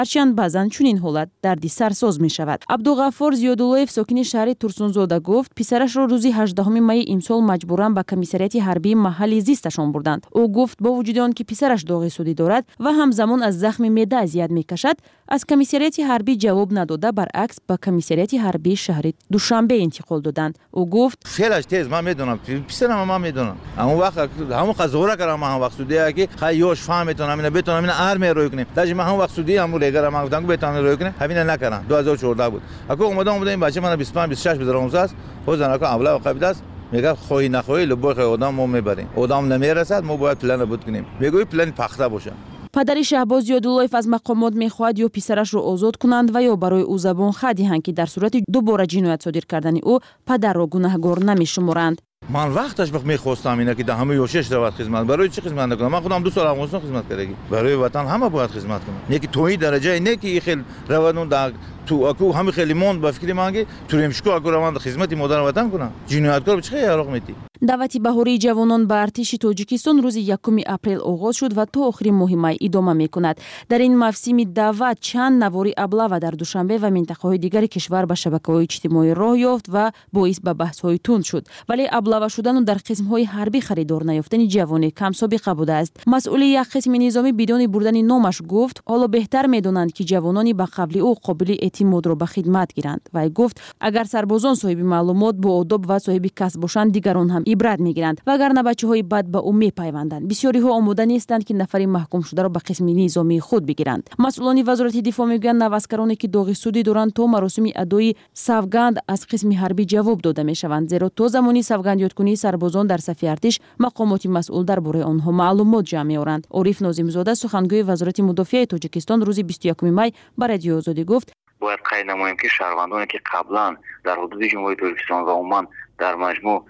هرچند بعضن چنین حالت دردسرساز میشود. عبدالغفار زیاداللهیف ساکن شهر ترسونزاده گفت پسرش را روز 18 می امسال مجبوراً به کمیسریات حربی محل زیستشان بردند. او گفت با وجود آن که پسرش داغ سودی دارد و همزمان از زخم معده اذیت میکشد، از کمیسریات حربی جواب نداده برعکس به کمیسریات حربی شهر دوشنبه انتقال دادند. او گفت خیلیش تیز من میدونم پسرم من میدونم اون وقت همون قضاوت کردم من وقت سودی که خیاش فهمیتونم اینا بتونم اینا ارمی روی کنیم داش من همون وقت سودی هم لگر من گفتم بتونم روی کنیم همین نکردم 2014 بود اگه اومدم این بچه من 25 26 2019 است خودم که اولا قبل است میگه خوی نخوی لبوی آدم ما میبریم آدم نمیرسد ما باید پلن بود کنیم میگوی پلن پخته باشه. پدر شهباز زیاداللهیف از مقامات میخواهد یا پسرش را آزاد کنند و یا برای او زبان خط دهند که در صورت دوباره جنایت صادر کردن او پدر را گناهگار نمیشمرند. من وقتش میخواستم اینا که همه یوشش روات خدمت برای چی خدمت نکنم من خودم 2 سال افغانستان خدمت کردم برای وطن همه باید خدمت کنم یکی توی درجه نه که خیلی روانون در تو اكو همه خیلی موند با فکری مانگی تو ریمشکو اكو روان خدمت مادر وطن کنم جنایتکار به چه علاقه میتی. دعوت بهاری جوانان به ارتش تاجیکستان روز 1 اپریل آغاز شد و تا آخرین مهمه ادامه میکند. در این موسم دعوت چند نواری ابله در دوشنبه و منطقه‌های دیگر کشور به شبکه‌های اجتماعی راه یافت و باعث به بحث‌های تند شد، ولی ابله شدن در قسم‌های حربی خریدار نیافتن جوان کم سابقه بوده است. مسئول یک قسم نظامی بدون بردن نامش گفت حالا بهتر می‌دانند که جوانانی به قبل او قابل اعتماد را به خدمت گیرند. و گفت اگر سربازان صاحب معلومات با آداب و صاحب کسب باشند دیگران هم عبرت میگیرند و اگر نه بچه‌های بد به او میپیوندند. بسیاری ها آماده نیستند که نفری محکوم شده را به قسم نظامی خود بگیرند. مسئولان وزارت دفاع میگویند نوسکرانی که داغ سودی دارند تا مراسم ادای سوگند از قسم حربی جواب داده میشوند، زیرا تا زمانی سوگند یادکنی سربازان در صف ارتش مقامات مسئول درباره آنها معلومات جمع می‌آورند. عارف ناظم‌زاده سخنگوی وزارت مدافع تاجیکستان روز 21 می به رادیو آزادی گفت باید قید نماییم که شهروندانی که قبلا در حدود جمهوری ترکستان و عمان در مجموع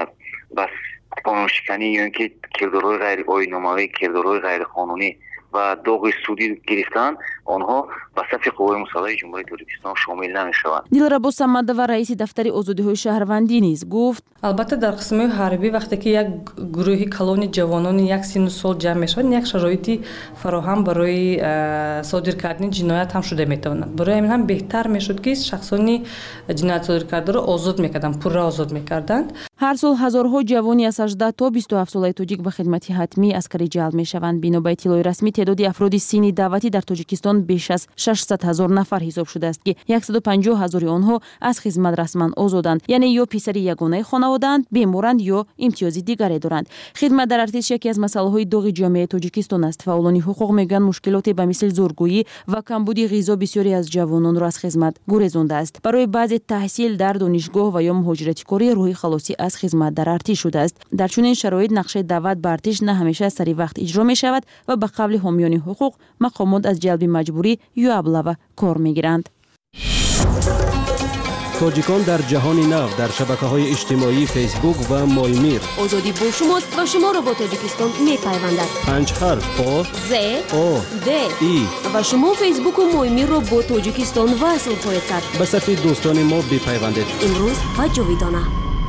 بس قانون شکنی یا اینکه کردارهای غیر آیین‌نامه‌ای کردارهای غیر قانونی و داغ سودی گرفتن آنها به صف قوای مسلح جمهوری ترکستان شامل نمی‌شوند. دلربا صمد و رئیس دفتر آزادی‌های شهروندی نیز گفت البته در قسم‌های حربی وقتی که یک گروهی کلون جوانان یک سن و سال جمع میشوند یک شرایطی فراهم برای صادر کردن جنایت هم شده میتواند. برای همین هم بهتر میشد که شخصانی جنایت صادر کرده را آزاد میکردند، پورا آزاد میکردند. هر سال هزارها جوانی از 18 تا 27 ساله تاجیک به خدمت حتمی عسکری جلب میشوند. بنا به اطلاع رسمی تعداد افراد سنی دعوتی در تاجیکستان بیش از 600,000 نفر حساب شده است که 150,000 آنها از خدمت رسما آزادند، یعنی یا پسر یگانه خانواده‌اند، بیمارند یا امتیازی دیگری دارند. خدمت در ارتش یکی از مسائل‌های داغ جامعه تاجیکستان است. فعالان حقوق میگویند مشکلات به مثل زورگویی و کمبود غذا بسیاری از جوانان را از خدمت گریزانده است. برای بعضی تحصیل در دانشگاه و یا مهاجرت کاری روحی خلاصی از خدمت در ارتش شده است. در چنین شرایط نقشه دعوت به ارتش نه همیشه سری وقت اجرا می شود و به قبل حامیان حقوق مقامات از جلب مجبوری یا ابله کار میگیرند. تاجیکان در جهان نو در شبکه‌های اجتماعی فیسبوک و مایمیر. آزادی با شماست و شما را با تاجیکستان می‌پیوندد. 5 حرف آ ز او د ای و شما فیسبوک و مایمیر را با تاجیکستان وصل خواهید کرد. به صف دوستان ما بپیوندید. امروز و جاویدانه.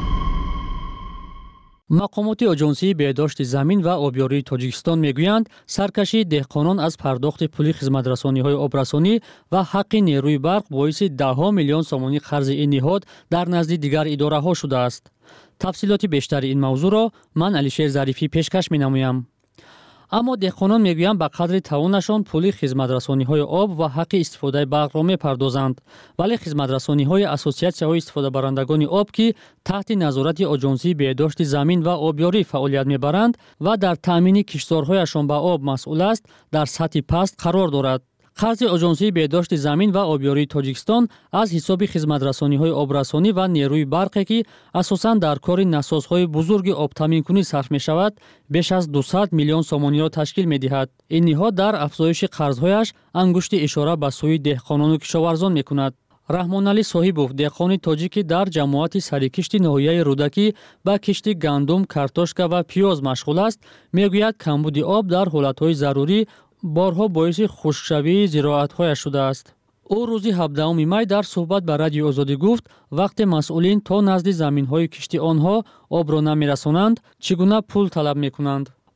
مقامات آژانسی بهداشت زمین و آبیاری تاجیکستان میگویند سرکشی دهقانان از پرداخت پول خدمت‌رسانی‌های آبرسانی و حق نیروی برق باعث 10 میلیون سومانی قرض این نهاد در نزد دیگر اداره‌ها شده است. تفصیلات بیشتر این موضوع را من علیشیر ظریفی پیشکش می‌نمایم. اما دهقانان میگویند به قدر توانشان پول خدمت‌رسانی‌های آب و حق استفاده برق را می‌پردازند، ولی خدمت‌رسانی‌های اسوسیاسی‌های استفاده برندگان آب که تحت نظارت آژانسی بهداشت زمین و آبیاری فعالیت می‌برند و در تأمین کشتزارهایشان به آب مسئول است، در سطح پست قرار دارد. قرض آژانسی بهداشت زمین و آبیاری تاجیکستان از حساب خدمت‌رسانی‌های آبرسانی و نیروی برقی که اساساً در کار نسازهای بزرگ آب تامین کنی صرف می‌شود، بیش از 200 میلیون سومانی را تشکیل می‌دهد. این نهاد در افزایش قرض‌هایش انگشت اشاره به سوی دهقانان و کشاورزان می‌کند. رحمان علی صاحبوف دهقان تاجیکی در جماعت سرکشت ناحیه رودکی با کشت گندم، کارتوشکا و پیاز مشغول است. می‌گوید کمبود آب در حالت‌های ضروری بارها باعث خشکشوی زراعت‌های شده است. او روز 17 می در صحبت با رادیو آزادی گفت وقتی مسئولین تا نزد زمین‌های کشتی آنها آب را نمی‌رسانند چگونه پول طلب می‌کنند.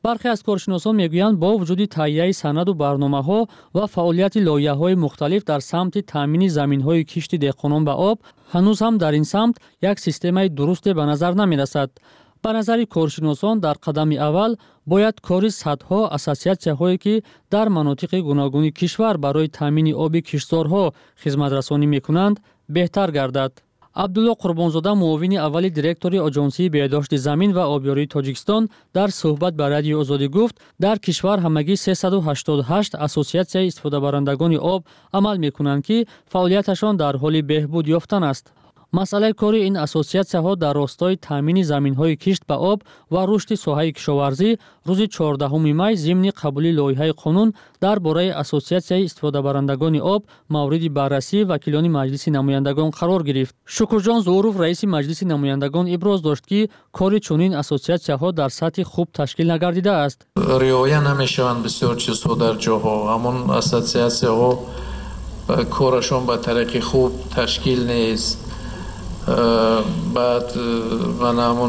бархе аз коршиносон мегӯянд бо вуҷуди таҳияи санаду барномаҳо ва фаъолияти лоиҳаҳои мухталиф дар самти таъмини заминҳои кишти деҳқонон ба об ҳанӯз ҳам дар ин самт як системаи дурусте ба назар намерасад. ба назари коршиносон дар қадами аввал бояд кори садҳо ассотсиатсияҳое ки дар манотиқи гуногуни кишвар барои таъмини оби киштзорҳо хизматрасонӣ мекунанд беҳтар гардад. абдулло қурбонзода муовини аввали директори оҷонсии беҳдошти замин ва обёрии тоҷикистон дар суҳбат ба радиои озодӣ гуфт, дар кишвар ҳамагӣ 388 ассотсиатсияи истифодабарандагони об амал мекунанд ки фаъолияташон дар ҳоли беҳбуд ёфтан аст. масъалаи кори ин ассотсиатсияҳо дар ростои таъмини заминҳои кишт ба об ва рушди соҳаи кишоварзӣ рӯзи 14 май зимни қабули лоиҳаи қонун дар бораи ассотсиатсияи истифодабарандагони об мавриди баррасии вакилони маҷлиси намояндагон қарор гирифт. шукрҷон зуҳуров раиси маҷлиси намояндагон иброз дошт ки кори чунин ассотсиатсияҳо дар сатҳи хуб ташкил нагардидааст. риоя намешаванд бисёр чизҳо дар ҷоҳо. ҳамон ассотсиатсияҳо корашон ба тариқи хуб ташкил нест. بعد من همون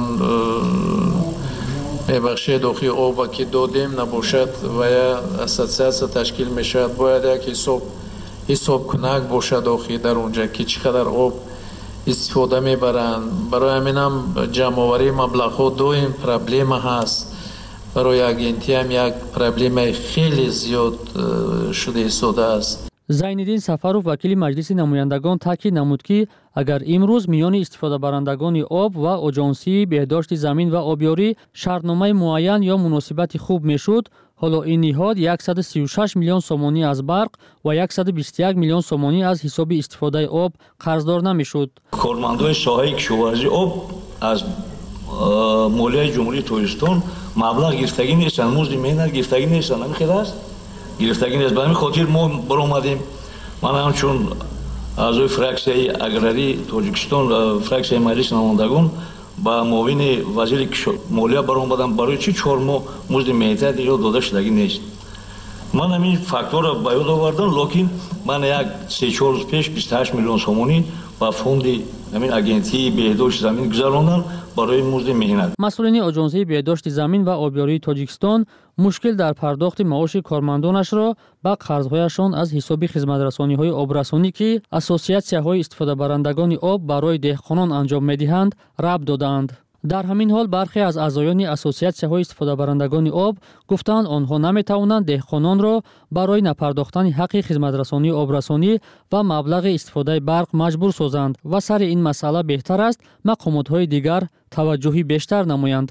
مبخشید داخل آب که دادیم نباشد و یا اساسیات تشکیل میشد باید یک حساب کنک باشد داخل در اونجا که چقدر آب استفاده میبرند. برای همین هم جمع‌آوری مبلغ‌ها دویم پرابلم هست. برای اگنتی هم یک پرابلم خیلی زیاد شده ایستاده است. зайниддин сафаров вакили маҷлиси намояндагон таъкид намуд ки агар имрӯз миёни истифодабарандагони об ва оҷонсии беҳдошти замин ва обёрӣ шартномаи муайян ё муносибати хуб мешуд, ҳоло ин ниҳод 136 миллион сомонӣ аз барқ ва 121 миллион сомонӣ аз ҳисоби истифодаи об қарздор намешуд. кормандони соҳаи кишоварзии об аз молияи ҷумҳурии тоҷикистон маблағ гирифтагӣ нестанд, музди меҳнат гирифтагӣ нестанд. ҳамин аст гирифтагӣ нест. ба ҳамин хотир мо баромадем. ман ҳамчун аъзои фраксияи аграрии тоҷикистон фраксияи маҷлиси намояндагон ба муовини вазири молия баромадам барои чӣ 4 моҳ музди меҳнати ё дода шудагӣ нест. ман ҳамин факторро ба ёд овардам, локин ман як 3-4 рӯз пеш 28 миллион сомонӣ ба фонди ҳамин агентии беҳдошти замин гузарондам барои музди меҳнат. масъулини оҷонсии беҳдошти замин ва обёрии тоҷикистон мушкил дар пардохти маоши кормандонашро ба қарзҳояшон аз ҳисоби хизматрасониҳои обрасонӣ ки ассотсиатсияҳои истифодабарандагони об барои деҳқонон анҷом медиҳанд рабт додаанд. дар ҳамин ҳол бархе аз аъзоёни ассотсиатсияҳои истифодабарандагони об гуфтанд онҳо наметавонанд деҳқононро барои напардохтани ҳаққи хизматрасонии обрасонӣ ва маблағи истифодаи барқ маҷбур созанд ва сари ин масъала беҳтар аст мақомотҳои дигар таваҷҷӯҳи бештар намоянд.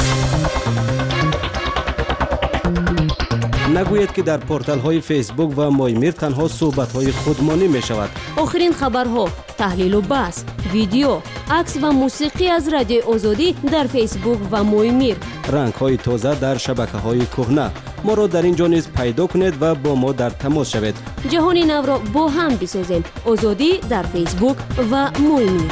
нагӯед ки дар порталҳои фейсбук ва моимир танҳо суҳбатҳои худмонӣ мешавад. охирин хабарҳо, таҳлилу баҳс, видео, акс ва мусиқӣ аз радиои озодӣ дар фейсбук ва моимир. рангҳои тоза дар шабакаҳои кӯҳна. моро дар ин ҷо низ пайдо кунед ва бо мо дар тамос шавед. ҷаҳони навро бо ҳам бисозем. озодӣ дар фейсбук ва моимир.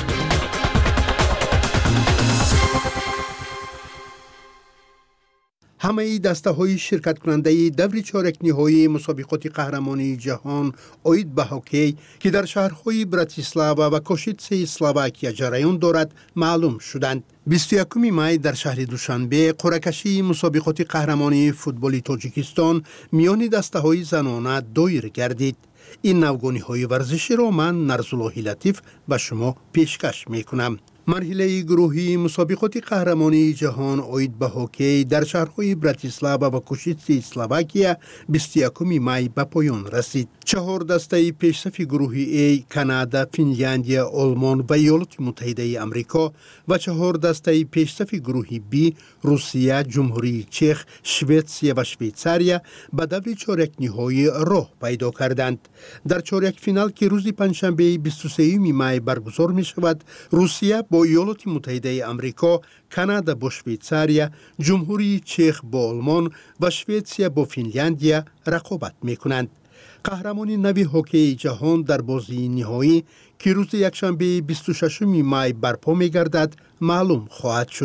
ҳамаи дастаҳои ширкаткунандаи даври чоракниҳоии мусобиқоти қаҳрамонии ҷаҳон оид ба ҳоккей ки дар шаҳрҳои Братислава ва Кошицаи Словакия ҷараён дорад маълум шуданд. 21 май дар шаҳри Душанбе қуръакашии мусобиқоти қаҳрамонии футболи Тоҷикистон миёни дастаҳои занона доир гардид. ин навгониҳои варзиширо ман Нарзуллоҳи Латиф ба шумо пешкаш мекунам. марҳилаи гурӯҳии мусобиқоти қаҳрамонии ҷаҳон оид ба ҳоккей дар шаҳрҳои Братислава ва Кошицаи Словакия 21 май ба поён расид. 4 дастаи пешсафи гурӯҳи A Канада, Финляндия, Олмон ва Иёлоти Муттаҳидаи Амрико ва 4 дастаи пешсафи гурӯҳи B Русия, Ҷумҳурии Чех, Шветсия ва Швейтсария ба даври чоракниҳоӣ роҳ пайдо карданд. дар чоракфинал ки рӯзи панҷшанбеи 23 май баргузор мешавад, Русия бо Иёлоти Муттаҳидаи Амрико, Канада бо Швейтсария, Ҷумҳурии Чех бо Олмон ва Шветсия бо Финляндия рақобат мекунанд. қаҳрамони нави ҳоккеи ҷаҳон дар бозии ниҳоӣ ки рӯзи якшанбеи 26 май барпо мегардад маълум хоҳад шуд.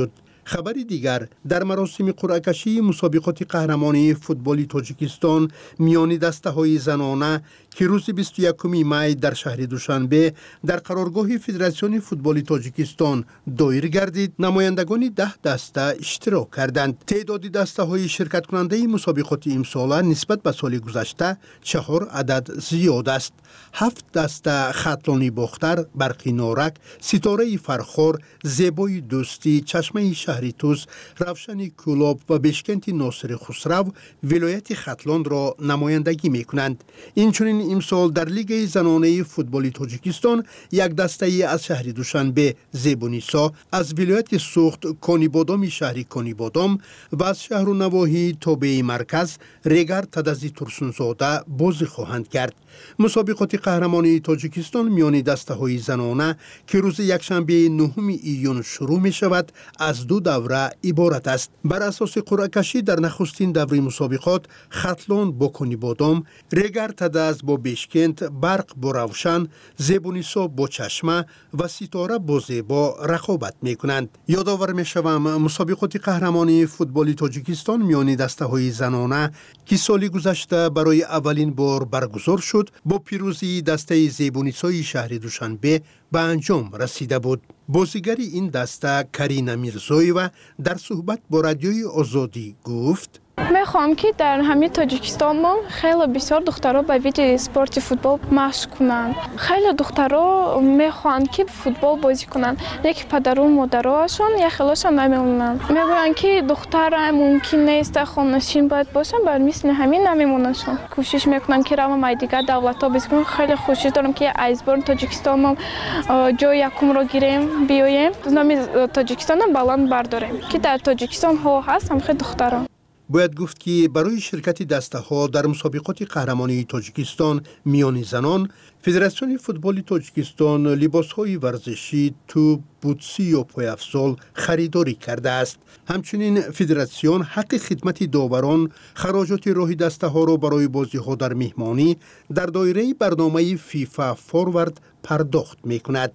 خبری دیگر در مراسم قرعه کشی مسابقات قهرمانی فوتبال تاجیکستان میان دسته‌های زنانه که روز 21 می در شهر دوشنبه در قرارگاه فدراسیون فوتبال تاجیکستان دایر گردید، نمایندگان 10 دسته اشتراک کردند. تعداد دسته‌های شرکت کننده مسابقات امسال نسبت به سال گذشته 4 عدد زیاد است. 7 دسته خطلانی باختر، برقی نارک، ستاره فرخار، زیبای دوستی، چشمه شهری توس، روشن کلاب و بشکنت ناصر خسرو ولایت خطلان را نمایندگی می کنند. اینچنین امسال در لیگ زنانه فوتبال تاجیکستان یک دسته از شهر دوشنبه زیبونیسا، از ولایت سوخت کانیبادام شهری کانیبادام و از شهر و نواحی تابع مرکز ریگر تدزی ترسونزاده بازی خواهند کرد. مسابقات قهرمانی تاجیکستان میان دسته‌های زنانه که روز یکشنبه 9 ایون شروع می شود از 2 دوره عبارت است. بر اساس قرعه کشی در نخستین دوره مسابقات خطلان با کانیبادام، ریگر تدز با بشکنت، برق با روشن، زیبونیسا با چشمه و ستاره با زیبا رقابت می کنند. یادآور می شوم مسابقات قهرمانی فوتبال تاجیکستان میان دسته‌های زنانه که سال گذشته برای اولین بار برگزار شد با پیروزی دسته زیبونیسای شهر دوشنبه به انجام رسیده بود. بازیگری این دسته کرینا میرزاییوا در صحبت با رادیوی آزادی گفت: میخوام که در همه تاجیکستان ما خیلی بسیار دخترها به ویژه اسپورت فوتبال مشق کنند. خیلی دخترها میخوان که فوتبال بازی کنند، لیکن پدر و مادرهاشون یا خیلیشون نمیمونن. میگن که دختر ممکن نیست خانه‌نشین باید باشن، بر مثل همین نمیموننشون. کوشش میکنن که روم مایدیگه دولت‌ها بازی کنن. خیلی خوشی دارم که ایزبورن تاجیکستان ما جای یکم رو گیریم، بیایم نام تاجیکستان بلند برداریم که در تاجیکستان ها هست هم خیلی دخترها. باید گفت که برای شرکت دسته‌ها در مسابقات قهرمانی تاجیکستان میان زنان، فدراسیون فوتبال تاجیکستان لباس‌های ورزشی، توپ، بوتسی و پایافزال خریداری کرده است. همچنین فدراسیون حق خدمت داوران، خراجات راه دسته‌ها را برای بازی‌ها در مهمانی در دایره برنامه فیفا فوروارد پرداخت می‌کند.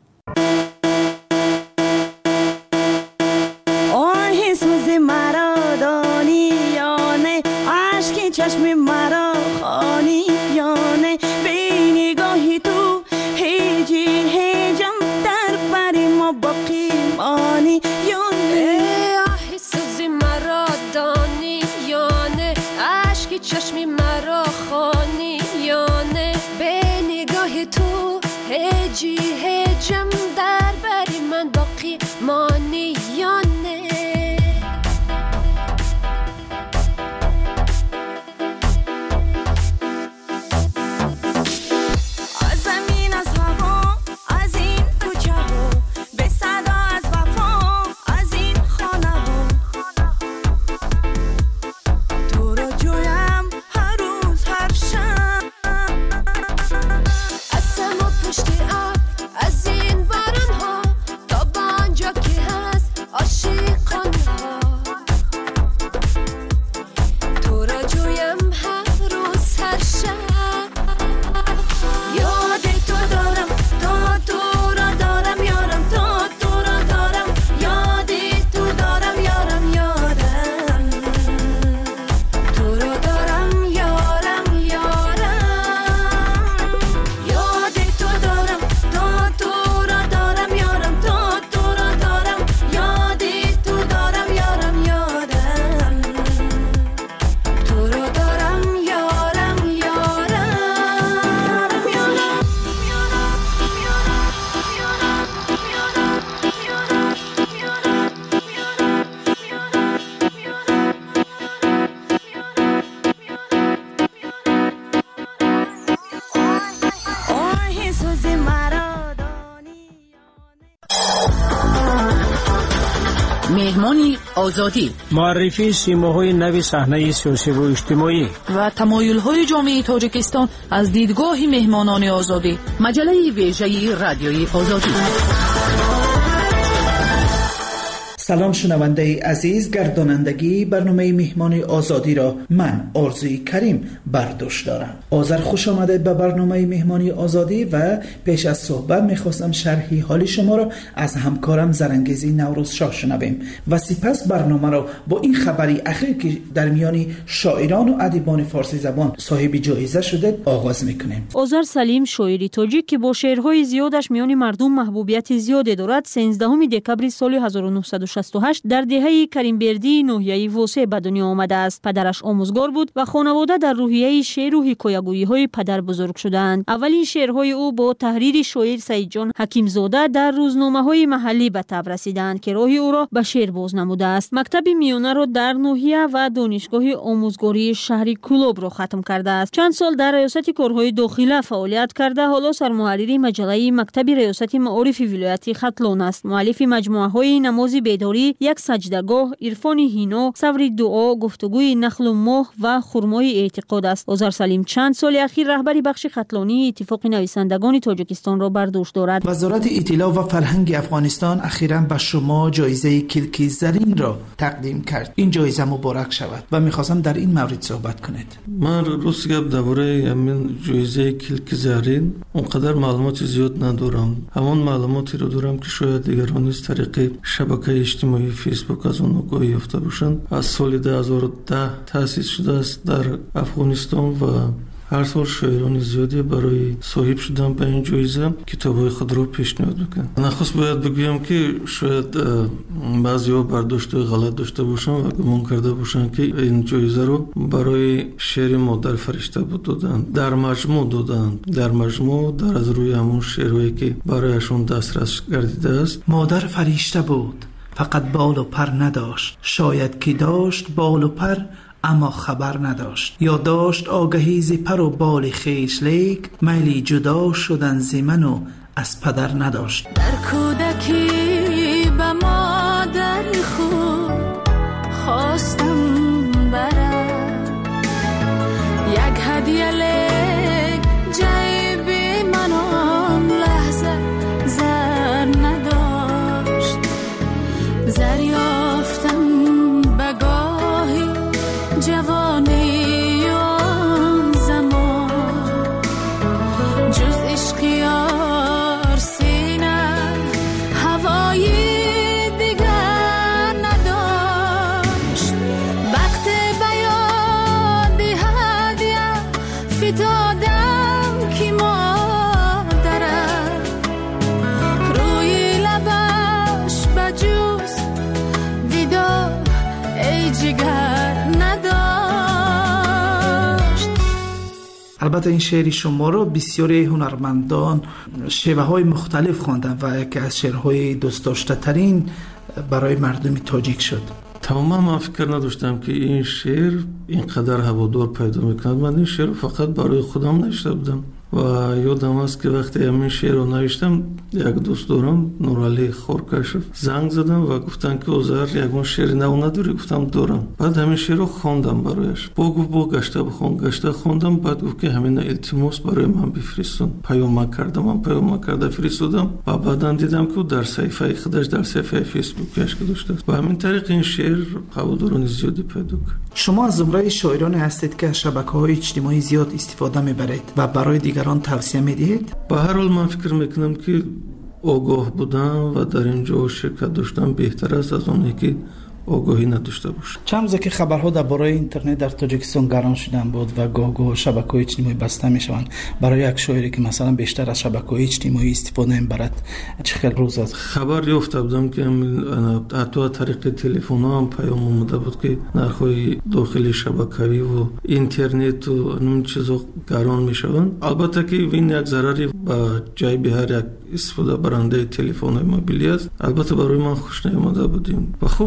چشم مرا خانی یانه به نگاهی تو هیجی هیجم در بری ما باقی مانی یانه آهی سوزی مرا دانی یانه عشقی چشم مرا خانی یانه به نگاهی تو هیجی هیجم در بری من باقی مانی یانه مهمانی آزادی، معرفی سیماهای نو صحنه سیاسی و اجتماعی و تمایل‌های جامعه تاجیکستان از دیدگاه مهمانان آزادی. مجله ویژه رادیوی آزادی. سلام شنونده عزیز، گردانندگی برنامه مهمان آزادی را من آرزوی کریم برداشت دارم. آذر خوش آمدید به برنامه مهمانی آزادی و پیش از صحبت میخواستم شرحی حال شما را از همکارم زرنگیزی نوروز شاه شنویم و سپس برنامه را با این خبری اخیر که در میان شاعران و ادیبان فارسی زبان صاحب جایزه شده آغاز میکنیم. آذر سلیم شاعری تاجیک که با شعرهای زیادش میان مردم محبوبیت زیادی دارد 13 دکبر سال 1968 در دهه کریمبردی ناحیه واسه به دنیا آمده است. پدرش آموزگار بود و خانواده در روحیه شعر و حکایه‌گویی های پدر بزرگ شدند. اولین شعرهای او با تحریر شاعر سعید جان حکیمزاده در روزنامه‌های محلی به تب رسیدند که راه او را به شعر باز نموده است. مکتب میانه را در ناحیه و دانشگاه آموزگاری شهری کلوب را ختم کرده است. چند سال در ریاست کارهای داخله فعالیت کرده حالا سرمحرر مجله مکتب ریاست معارف ولایت ختلان است. مؤلف مجموعه‌های نماز بیداری، یک سجدهگاه، عرفان هینا، صبر دعا، گفتگوی نخل و ماه و خرمای اعتقاد است. آذر سلیم چند سال اخیر رهبری بخش ختلانی اتفاق نویسندگان تاجیکستان را بر دوش دارد. وزارت اطلاع و فرهنگ افغانستان اخیراً به شما جایزه کلکی زرین را تقدیم کرد. این جایزه مبارک شود و می‌خواستم در این مورد صحبت کنید. من روز گپ درباره همین جایزه کلکی زرین اونقدر معلومات زیاد ندارم. همون معلوماتی رو دارم که شاید دیگران از طریق شبکه اجتماعی فیسبوک از اون آگاهی یافته باشند. از سال 2010 تأسیس شده است در افغانستان و هر سال شاعران زیادی برای صاحب شدن به این جایزه کتاب‌های خود را پیشنهاد میکنند. نخست باید بگویم که شاید بعضی‌ها برداشت غلط داشته باشند و گمان کرده باشند که این جایزه رو برای شعر مادر فرشته بود دادند. در مجموع در از روی همون شعرهایی که برایشون دسترس گردیده است. مادر فرشته بود فقط بال و پر نداشت، شاید که داشت بال و پر اما خبر نداشت، یا داشت آگهی ز پر و بال خویش لیک میلی جدا شدن ز من و از پدر نداشت. در کودکی به مادر خود خواستم برم یک هدیه لیک جیبی من آن لحظه زر نداشت. زر یافتم به گاهی جوانی آن زمان جز عشق یار سینه هوای دیگر نداشت. وقت بیاد هدیه فتادم که مادرم روی لبش بجوز ویدا ای جگر نداشت. البته این شعر شما رو بسیاری هنرمندان شیوه های مختلف خواندن و یکی از شعرهای دوست داشته ترین برای مردم تاجیک شد. تماما من فکر نداشتم که این شعر اینقدر هوادار پیدا میکند. من این شعر فقط برای خودم نوشته بودم و یادم است که وقتی همین شعر رو نوشتم یک دوست دارم نورعلی خورکشف زنگ زدم و گفتن که آذر یگان شعر نو نداری؟ گفتم دارم. بعد همین شعر رو خواندم برایش. با گشته خواندم. بعد گفت که همین التماس برای من بفرستون. پیام کرده فرستادم و بعداً دیدم که در صفحه خودش در صفحه فیسبوکش گذاشته است و همین طریق این شعر هواداران زیادی پیدا کرد. شما از زمره شاعران هستید که از شبکه‌های اجتماعی زیاد استفاده می‌برید و برای دیگران توصیه می‌دهید؟ به هر حال من فکر می‌کنم که آگاه بودن و در اینجا شرکت داشتن بهتر است از اونی که آگاهی نداشته باشه. چند روزه که خبرها درباره اینترنت در تاجیکستان گران شدن بود و گاه شبکه‌های اجتماعی بسته میشوند. برای یک شاعری که مثلا بیشتر از شبکه‌های اجتماعی استفاده می‌برد چه خیلی روز است؟ خبر یافته بودم که حتی از طریق تلفن هم پیام اومده بود که نرخ‌های داخلی شبکه‌ای و اینترنت و این چیزا گران میشوند. البته که این یک ضرری به جیب هر یک استفاده برنده تلفن موبیلی است. البته برای من خوش نیامده بودیم و خوب شد که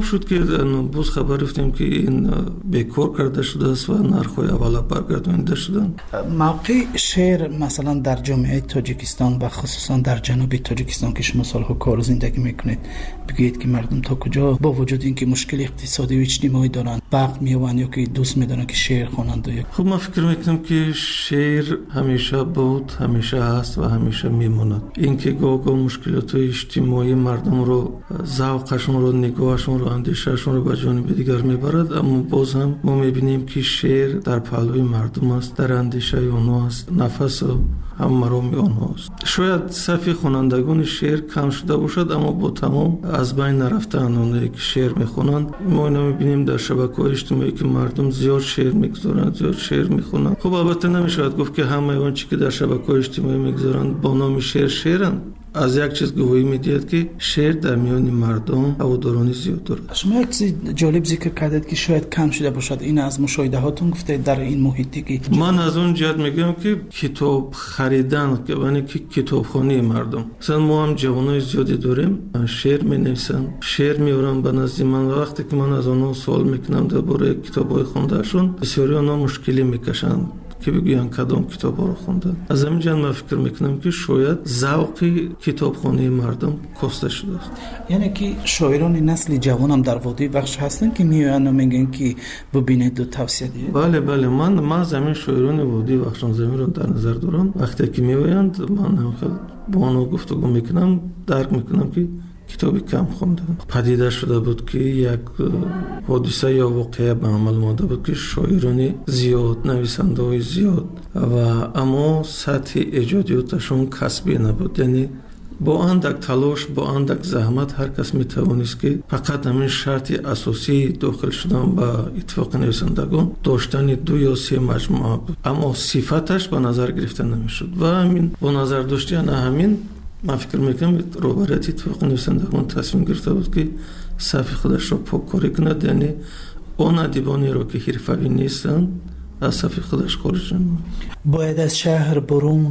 باز خبر رفتیم که این بیکار کرده شده است و نرخ‌های اولا برگردانیده شدن. موقع شعر مثلا در جامعه تاجیکستان و خصوصا در جنوب تاجیکستان که شما سالها کار زندگی میکنید، بگید که مردم تا کجا با وجود اینکه مشکل اقتصادی و اجتماعی دارن وقت میوان یا که دوست میدونن که شعر خوانند؟ خب من فکر میکنم که شعر همیشه بود، همیشه هست و همیشه میماند. اینکه گاه مشکلات اجتماعی مردم رو، ذوقشون رو، نگاهشون رو، اندیشهشون رو به جانب دیگر میبرد، اما باز هم ما میبینیم که شعر در پهلوی مردم است، در اندیشه اونها است، نفس هم مرام اونها است. شاید صفی خوانندگان شعر کم شده باشد، اما با تمام از بین نرفته اونایی که شعر میخونند ما اینا میبینیم در شبکه‌های اجتماعی که مردم زیاد شعر میگذارند، زیاد شعر میخونند. خب البته نمیشود گفت که همه اون چیزی که در شبکه‌های اجتماعی میگذارند با نام شعر شعرند. از یک چیز گواهی میدید که شعر در میان مردم هوادارانی زیاد دارد. شما یک چیز جالب ذکر کردید که شاید کم شده باشد، این از مشاهده هاتون گفته در این محیطی که من از اون جهت میگم که کتاب خریدن که یعنی که کتابخوانی مردم، مثلا ما هم جوانای زیادی داریم شعر مینویسن، شعر میارن به نزد من، وقتی که من از اونها سوال میکنم درباره کتابای خوندهشون، بسیاری اونها مشکلی میکشن که بگوین کدام کتاب رو خوندن. از همین جهت من فکر میکنم که شاید ذوق کتابخوانی مردم کاسته شده است. یعنی که شاعران نسل جوان هم در وادی بخش هستن که میان و میگن که ببینید و توصیه دید. بله من زمین شاعران وادی بخش زمین رو در نظر دارم. وقتی که میآیند من هم خیلی با آنها گفتگو میکنم، درک میکنم که کتابی کم خوندن. پدیده شده بود که یک حادثه یا واقعه به عمل مانده بود که شاعرانی زیاد، نویسنده های زیاد و اما سطح ایجادیاتشون کسبی نبود. یعنی با اندک تلاش، با اندک زحمت هر کس میتوانست که فقط همین شرط اساسی داخل شدن به اتفاق نویسندگان داشتن 2 یا 3 مجموعه بود، اما صفتش به نظر گرفته نمیشد و همین با نظر داشتن همین من فکر میکنم روبرت اتفاق نویسندگان تصمیم گرفته بود که صف خودش را پاککاری کند، یعنی اون ادیبانی را که حرفه‌ای نیستن از صف خودش خارج نمود. باید از شهر برون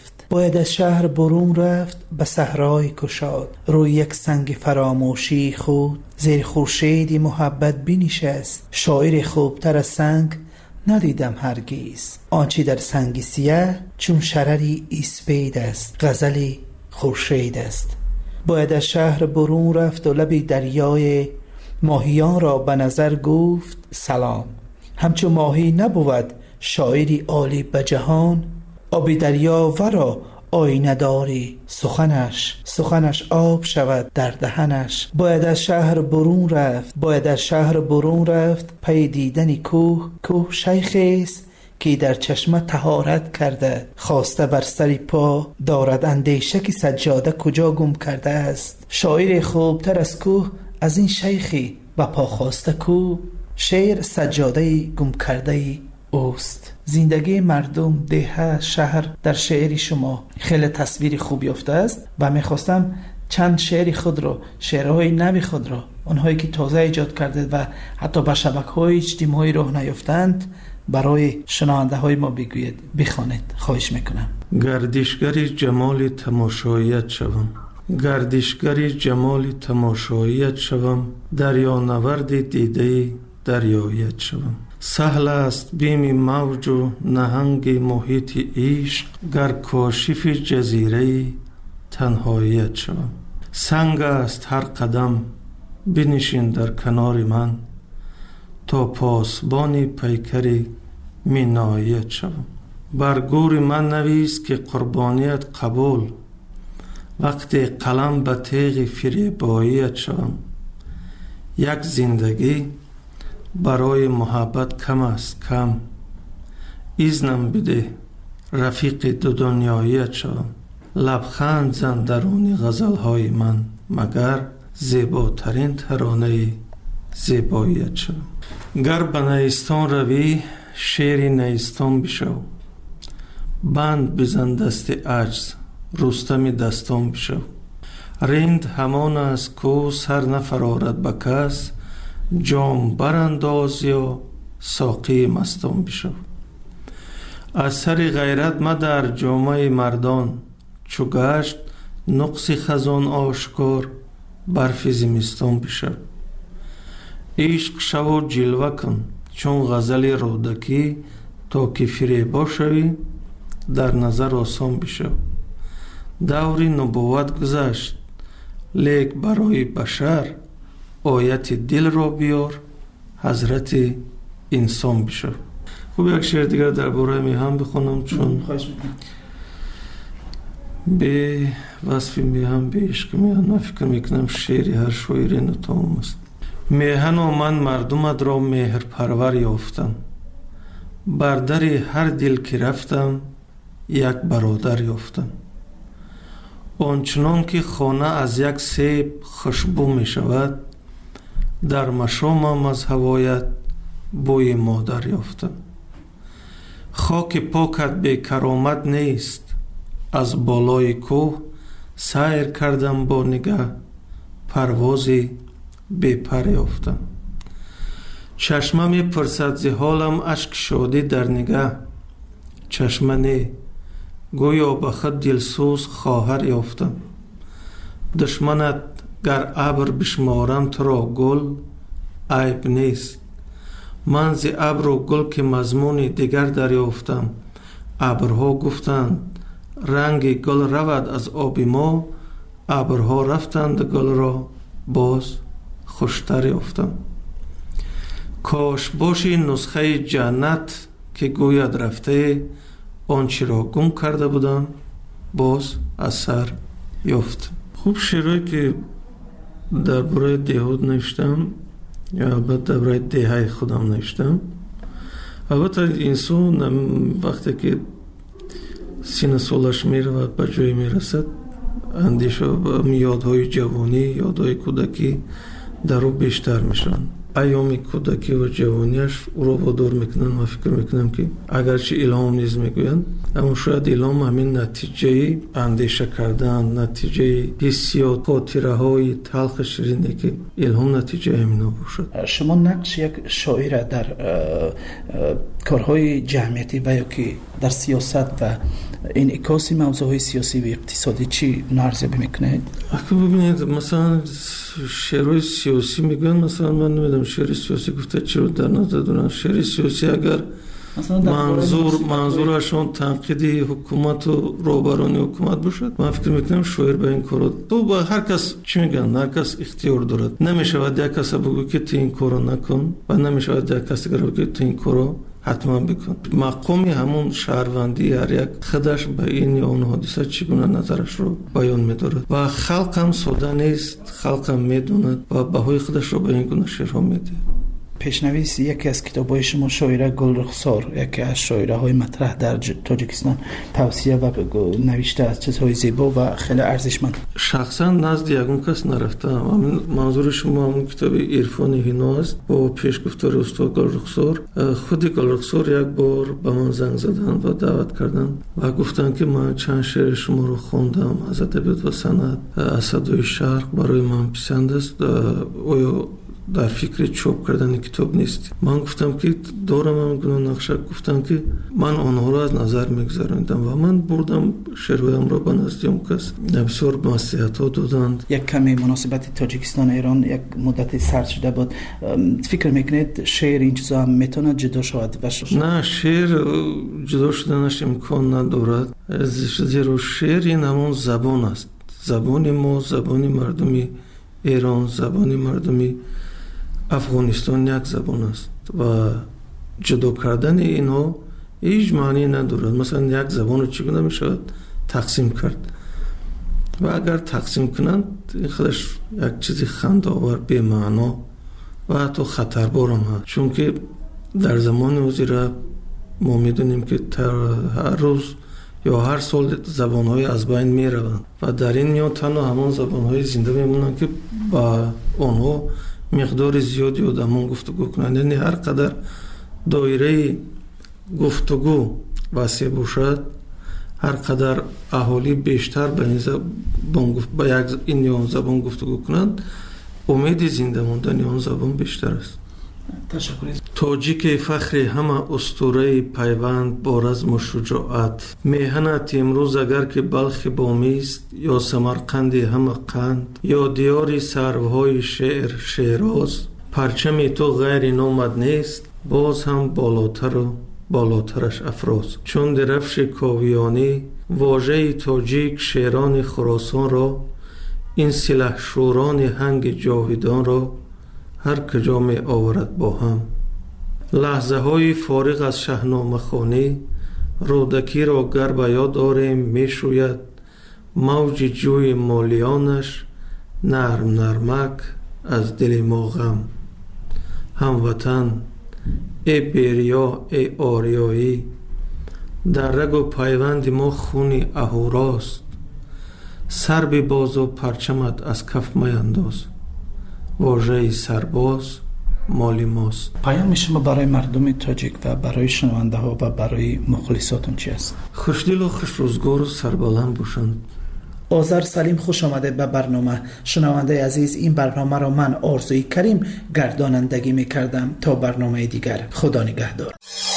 رفت به صحرای کشاد، روی یک سنگ فراموشی خود زیر خورشیدی محبت بنشست. شاعر خوبتر از سنگ ندیدم هرگز، آنچه در سنگ سیاه چون شرری اسپید است، غزلی خورشید است. باید از شهر برون رفت و لب دریای ماهیان را به نظر گفت سلام. همچون ماهی نبود شاعری عالی به جهان، آب دریا ورا آینه داری، سخنش آب شود در دهنش. باید از شهر برون رفت پی دیدن کوه شیخی است که در چشمه طهارت کرده، خواسته بر سر پا دارد اندیشه که سجاده کجا گم کرده است. شاعر خوبتر از کوه از این شیخی به پا خواسته کو، شعر سجاده گم کرده اوست. زندگی مردم، ده، شهر در شعری شما خیلی تصویر خوب یافته است و میخواستم چند شعر خود رو، شعرهای نوی خود رو، اونهایی که تازه ایجاد کرده و حتی به شبکه‌های اجتماعی راه نیافتند برای شنونده های ما بگوید، بخوانید، خواهش میکنم. گردشگری جمال تماشاییت شوم، دریا نورد دیده دریایت شوم. سهل است بیم موج و نهنگ محیط عشق، گر کاشف جزیره تنهاییت شوم. سنگ است هر قدم بنشین در کنار من، تا پاسبان پیکر میناییت شوم. بر گور من نویس که قربانیت قبول، وقتی قلم به تیغ فریباییت شوم. یک زندگی برای محبت کم است کم، ایزنم بده رفیق دو دنیاییت شوم. لبخند زن درون غزلهای من، مگر زیباترین ترانه زیباییت شوم. گر به نیستان روی شیر نیستان بشو، بند بزن دست عجز رستم دستان بشو. رند همان است کو سر نفرارد به کس، جام برانداز یا ساقی مستان بشو. از سر غیرت مدر جامه مردان، چو گشت نقص خزان آشکار برف زمستان بشو. عشق شو جلوه کن چون غزل رودکی تا که فریبا شوی در نظر آسان بشو. دوری نبوت گذشت لیک برای بشر آیت دل را بیار حضرت انسان بشو. خوب یک شعر دیگر درباره میهن بخونم چون به وصف میهن به عشق میهن من فکر میکنم شعری هر شاعری نتمام است. میهن و من مردمت را مهر پرور یافتم، بر در هر دل که رفتم یک برادر یافتم. آنچنان که خانه از یک سیب خوشبو می شود، در مشامم از هوایت بوی مادر یافتم. خاک پاکت بی کرامت نیست، از بالای کوه سیر کردم با نگه پروازی بی پر یافتم. چشمه می پرسد ز حالم اشک شادی در نگه، چشمه نه گویا به خود دلسوز خواهر یافتم. دشمنت گر ابر بشمارم تو را گل عیب نیست، من ز ابر و گل که مضمون دیگر دریافتم. ابرها گفتند رنگ گل رود از آب ما، ابرها رفتند گل را باز خوشتر یافتم. کاش باشی نسخه جنت که گوید رفته، آنچه را گم کرده بودم باز از سر یافت. خوب شعرهایی که درباره دهود نوشتم یا البته درباره دهه خودم نوشتم. البته انسان وقتی که سن سالش میرود به جای میرسد، اندیشه و یادهای جوانی، یادهای کودکی در او بیشتر میشن. ایام کودکی و جوانیش او را وادار میکنن و فکر میکنم که اگرچه الهام نیز میگویند، اما شاید الهام همین نتیجه اندیشه کردن، نتیجه حسیات، خاطره های تلخ شیرینی که الهام نتیجه همینا باشد. شما نقش یک شاعر در کارهای جمعیتی و یا که در سیاست و انعکاس موضوعهای سیاسی و اقتصادی چی ارزیابی میکنید؟ ببینید مثلا شعرهای سیاسی میگن، مثلا من نمیدونم شعر سیاسی گفته چی رو در نظر دارن. شعر سیاسی اگر منظورشون تنقیدی حکومت و روبرانی حکومت باشد، من فکر میکنم شاعر به این کارو تو با هر کس چی میگن، هر کس اختیار دارد. نمیشود یک کس بگو که تو این کارو نکن و نمیشود یک کس بگو که تو این کارو حتما بکن. مقامی همون شهروندی هر یک خودش به این یا اون حادثه چگونه نظرش رو بیان می‌دارد و خلق هم ساده نیست، خلق هم میدوند و بهای خودش رو به این گونه شعرها میده. پیشنویس یکی از کتاب‌های شما شاعره گلرخسار، یکی از شاعره‌های مطرح در تاجیکستان، توصیه و نوشته از چیزهای زیبا و خیلی ارزشمند. شخصا نزد یگون کس نرفتم. منظور شما همون کتاب عرفان هینا است با پیشگفتار استاد گلرخسار. خود گلرخسار یک بار به من زنگ زدن و دعوت کردن و گفتن که من چند شعر شما رو خوندم از ادبیات و صنعت، از صدای شرق برای من پسند است، آیا در فکر چاپ کردن کتاب نیست؟ من گفتم که دارم هم گناه نقشه. گفتم که من آنها را از نظر میگذارندم و من بردم شعرهایم را به نزد اون کس، بسیار نصیحت ها دادند. یک کمی مناسبت تاجیکستان ایران یک مدت سرد شده بود، فکر میکنید شعر این چیزا هم میتونه جدا شود؟ نه، شعر جدا شدنش امکان ندارد، زیرا شعر این همون زبان است. زبان ما، زبان مردمی ایران، زبان مردمی افغانستان یک زبان است و جدا کردن اینها هیچ معنی ندارد. مثلا یک زبان رو چگونه می شود تقسیم کرد و اگر تقسیم کنند این خودش یک چیزی خنده‌آور، بی معنا و حتی خطربار هم هست، چون که در زمان حاضر ما میدونیم که هر روز یا هر سال زبان‌های از بین می روند و در این میان تنها همان زبان‌های زنده میمونند که با آنها مقدار زیادی آدمان گفتگو کنند. یعنی هر قدر دایره گفتگو وسیع باشد، هر قدر اهالی بیشتر به این زبان گفتگو کنند، امید زنده ماندن آن زبان بیشتر است. تشکر. تاجیک فخر همه اسطوره پیوند با رزم و شجاعت، میهنت امروز اگر که بلخ بامی است یا سمرقند همه قند یا دیاری سروهای شعر شیراز، پرچم تو غیر نامد نیست، باز هم بالاتر و بالاترش افراز. چون درفش کاویانی واژه تاجیک شیران خراسان را، این سلح شوران هنگ جاویدان را هر کجا می آورد با هم. لحظه های فارغ از شاهنامه خوانی رودکی را گر به یاد آریم می شوید موج جوی مالیانش نرم نرمک از دل ما غم. هموطن ای بیریا ای آریایی، در رگ و پیوند ما خونی اهوراست. سر به باز و پرچمت از کف میانداز، واژه سرباز مالی ماست. پیام شما برای مردم تاجیک و برای شنونده ها و برای مخلصاتون چی است؟ خوشدل و خوش روزگار و سربلند باشند. آذر سلیم، خوش آمدید به برنامه. شنونده عزیز، این برنامه را من آرزوی کریم گردانندگی می کردم. تا برنامه دیگر، خدا نگهدار.